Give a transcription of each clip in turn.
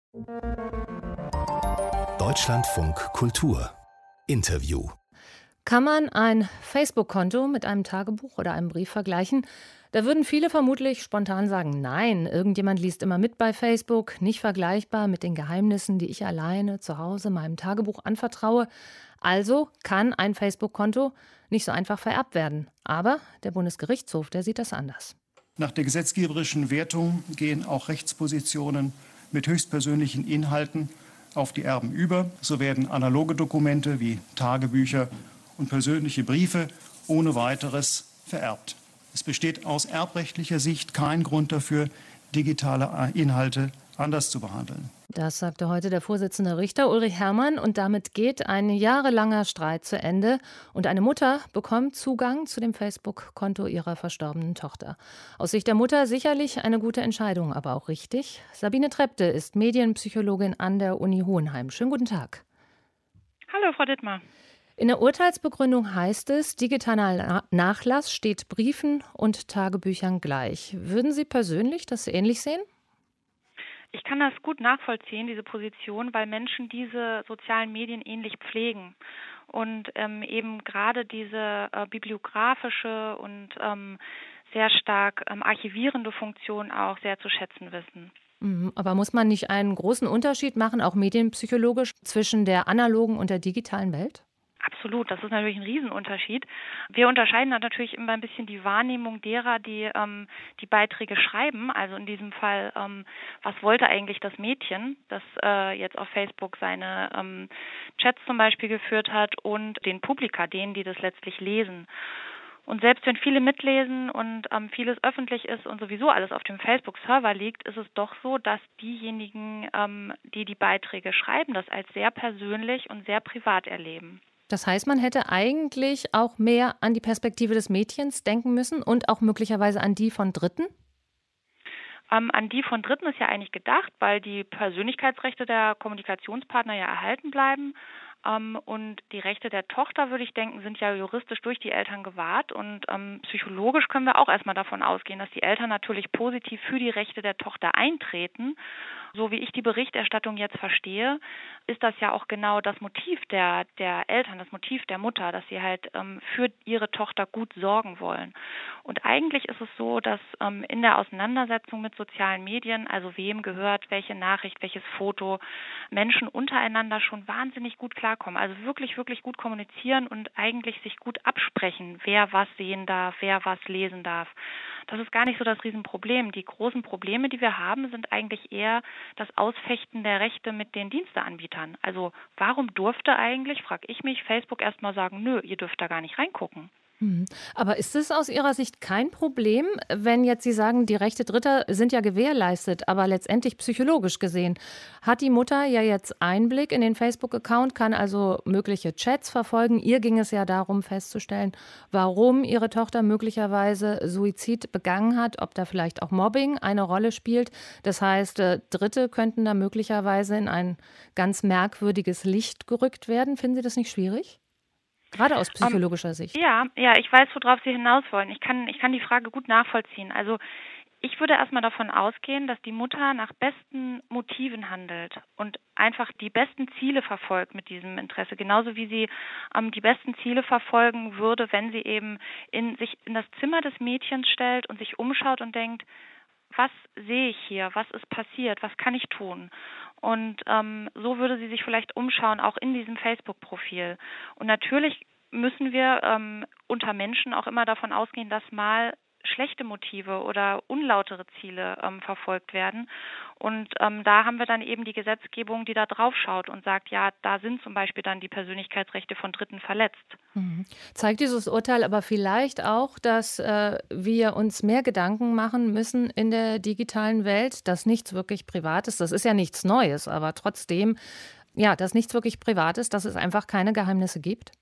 Deutschlandfunk Kultur Interview. Kann man ein Facebook-Konto mit einem Tagebuch oder einem Brief vergleichen? Da würden viele vermutlich spontan sagen, nein, irgendjemand liest immer mit bei Facebook, nicht vergleichbar mit den Geheimnissen, die ich alleine zu Hause meinem Tagebuch anvertraue. Also kann ein Facebook-Konto nicht so einfach vererbt werden. Aber der Bundesgerichtshof, der sieht das anders. Nach der gesetzgeberischen Wertung gehen auch Rechtspositionen mit höchstpersönlichen Inhalten auf die Erben über. So werden analoge Dokumente wie Tagebücher und persönliche Briefe ohne weiteres vererbt. Es besteht aus erbrechtlicher Sicht kein Grund dafür, digitale Inhalte anders zu behandeln. Das sagte heute der Vorsitzende Richter Ulrich Herrmann und damit geht ein jahrelanger Streit zu Ende und eine Mutter bekommt Zugang zu dem Facebook-Konto ihrer verstorbenen Tochter. Aus Sicht der Mutter sicherlich eine gute Entscheidung, aber auch richtig. Sabine Trepte ist Medienpsychologin an der Uni Hohenheim. Schönen guten Tag. Hallo, Frau Dittmar. In der Urteilsbegründung heißt es, digitaler Nachlass steht Briefen und Tagebüchern gleich. Würden Sie persönlich das ähnlich sehen? Ich kann das gut nachvollziehen, diese Position, weil Menschen diese sozialen Medien ähnlich pflegen und eben gerade diese bibliografische und sehr stark archivierende Funktion auch sehr zu schätzen wissen. Aber muss man nicht einen großen Unterschied machen, auch medienpsychologisch, zwischen der analogen und der digitalen Welt? Absolut, das ist natürlich ein Riesenunterschied. Wir unterscheiden dann natürlich immer ein bisschen die Wahrnehmung derer, die die Beiträge schreiben. Also in diesem Fall, was wollte eigentlich das Mädchen, das jetzt auf Facebook seine Chats zum Beispiel geführt hat, und den Publika, denen, die das letztlich lesen. Und selbst wenn viele mitlesen und vieles öffentlich ist und sowieso alles auf dem Facebook-Server liegt, ist es doch so, dass diejenigen, die die Beiträge schreiben, das als sehr persönlich und sehr privat erleben. Das heißt, man hätte eigentlich auch mehr an die Perspektive des Mädchens denken müssen und auch möglicherweise an die von Dritten? An die von Dritten ist ja eigentlich gedacht, weil die Persönlichkeitsrechte der Kommunikationspartner ja erhalten bleiben. Und die Rechte der Tochter, würde ich denken, sind ja juristisch durch die Eltern gewahrt. Und psychologisch können wir auch erstmal davon ausgehen, dass die Eltern natürlich positiv für die Rechte der Tochter eintreten. So wie ich die Berichterstattung jetzt verstehe, ist das ja auch genau das Motiv der Eltern, das Motiv der Mutter, dass sie halt für ihre Tochter gut sorgen wollen. Und eigentlich ist es so, dass in der Auseinandersetzung mit sozialen Medien, also wem gehört welche Nachricht, welches Foto, Menschen untereinander schon wahnsinnig gut klarkommen. Also wirklich, wirklich gut kommunizieren und eigentlich sich gut absprechen, wer was sehen darf, wer was lesen darf. Das ist gar nicht so das Riesenproblem. Die großen Probleme, die wir haben, sind eigentlich eher das Ausfechten der Rechte mit den Diensteanbietern. Also warum durfte eigentlich, frage ich mich, Facebook erstmal sagen, nö, ihr dürft da gar nicht reingucken? Aber ist es aus Ihrer Sicht kein Problem, wenn jetzt Sie sagen, die Rechte Dritter sind ja gewährleistet, aber letztendlich psychologisch gesehen hat die Mutter ja jetzt Einblick in den Facebook-Account, kann also mögliche Chats verfolgen. Ihr ging es ja darum festzustellen, warum ihre Tochter möglicherweise Suizid begangen hat, ob da vielleicht auch Mobbing eine Rolle spielt. Das heißt, Dritte könnten da möglicherweise in ein ganz merkwürdiges Licht gerückt werden. Finden Sie das nicht schwierig? Gerade aus psychologischer Sicht. Ja, ich weiß, worauf Sie hinaus wollen. Ich kann die Frage gut nachvollziehen. Also ich würde erstmal davon ausgehen, dass die Mutter nach besten Motiven handelt und einfach die besten Ziele verfolgt mit diesem Interesse. Genauso wie sie die besten Ziele verfolgen würde, wenn sie eben sich in das Zimmer des Mädchens stellt und sich umschaut und denkt, was sehe ich hier, was ist passiert, was kann ich tun? Und so würde sie sich vielleicht umschauen, auch in diesem Facebook-Profil. Und natürlich müssen wir unter Menschen auch immer davon ausgehen, dass mal schlechte Motive oder unlautere Ziele verfolgt werden. Und da haben wir dann eben die Gesetzgebung, die da drauf schaut und sagt, ja, da sind zum Beispiel dann die Persönlichkeitsrechte von Dritten verletzt. Zeigt dieses Urteil aber vielleicht auch, dass wir uns mehr Gedanken machen müssen in der digitalen Welt, dass nichts wirklich privat ist. Das ist ja nichts Neues, aber trotzdem, ja, dass nichts wirklich privat ist, dass es einfach keine Geheimnisse gibt?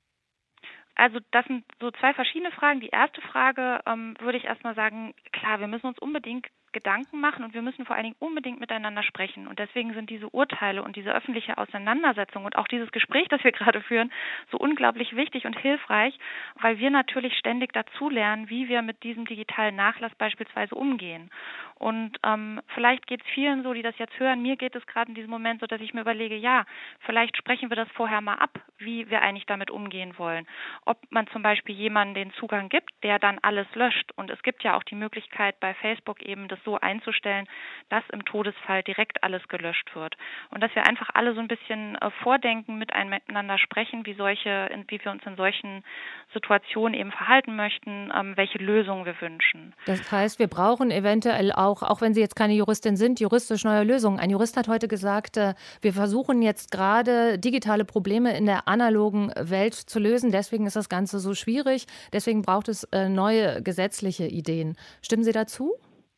Also das sind so zwei verschiedene Fragen. Die erste Frage würde ich erstmal sagen, klar, wir müssen uns unbedingt Gedanken machen und wir müssen vor allen Dingen unbedingt miteinander sprechen. Und deswegen sind diese Urteile und diese öffentliche Auseinandersetzung und auch dieses Gespräch, das wir gerade führen, so unglaublich wichtig und hilfreich, weil wir natürlich ständig dazulernen, wie wir mit diesem digitalen Nachlass beispielsweise umgehen. Und vielleicht geht es vielen so, die das jetzt hören, mir geht es gerade in diesem Moment so, dass ich mir überlege, ja, vielleicht sprechen wir das vorher mal ab, wie wir eigentlich damit umgehen wollen. Ob man zum Beispiel jemanden den Zugang gibt, der dann alles löscht. Und es gibt ja auch die Möglichkeit bei Facebook eben das so einzustellen, dass im Todesfall direkt alles gelöscht wird. Und dass wir einfach alle so ein bisschen vordenken, miteinander sprechen, wie wir uns in solchen Situationen eben verhalten möchten, welche Lösungen wir wünschen. Das heißt, wir brauchen eventuell auch wenn Sie jetzt keine Juristin sind, juristisch neue Lösungen. Ein Jurist hat heute gesagt, wir versuchen jetzt gerade digitale Probleme in der analogen Welt zu lösen. Deswegen ist das Ganze so schwierig. Deswegen braucht es neue gesetzliche Ideen. Stimmen Sie dazu?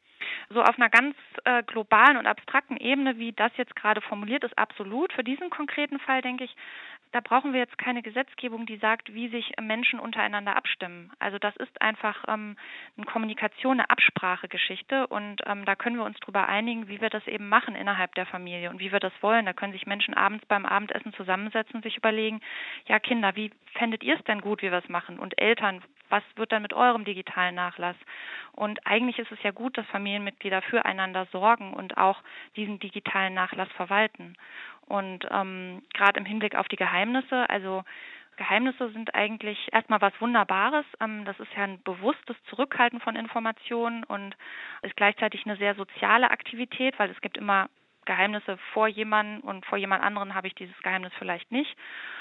So auf einer ganz globalen und abstrakten Ebene, wie das jetzt gerade formuliert ist, absolut. Für diesen konkreten Fall denke ich, da brauchen wir jetzt keine Gesetzgebung, die sagt, wie sich Menschen untereinander abstimmen. Also das ist einfach eine Kommunikation, eine Absprachegeschichte und da können wir uns drüber einigen, wie wir das eben machen innerhalb der Familie und wie wir das wollen. Da können sich Menschen abends beim Abendessen zusammensetzen und sich überlegen, ja Kinder, wie fändet ihr es denn gut, wie wir es machen? Und Eltern, was wird dann mit eurem digitalen Nachlass? Und eigentlich ist es ja gut, dass Familienmitglieder füreinander sorgen und auch diesen digitalen Nachlass verwalten. Und gerade im Hinblick auf die Geheimnisse, also Geheimnisse sind eigentlich erstmal was Wunderbares. Das ist ja ein bewusstes Zurückhalten von Informationen und ist gleichzeitig eine sehr soziale Aktivität, weil es gibt immer Geheimnisse vor jemandem und vor jemand anderen habe ich dieses Geheimnis vielleicht nicht.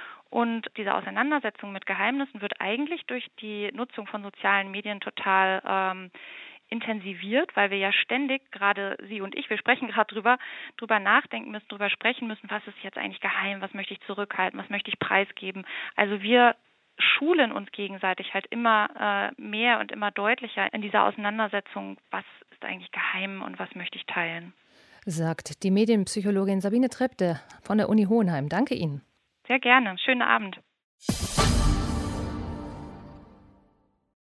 Und diese Auseinandersetzung mit Geheimnissen wird eigentlich durch die Nutzung von sozialen Medien total intensiviert, weil wir ja ständig, gerade Sie und ich, wir sprechen gerade drüber nachdenken müssen, drüber sprechen müssen, was ist jetzt eigentlich geheim, was möchte ich zurückhalten, was möchte ich preisgeben. Also wir schulen uns gegenseitig halt immer mehr und immer deutlicher in dieser Auseinandersetzung, was ist eigentlich geheim und was möchte ich teilen. Sagt die Medienpsychologin Sabine Trepte von der Uni Hohenheim. Danke Ihnen. Sehr gerne. Schönen Abend.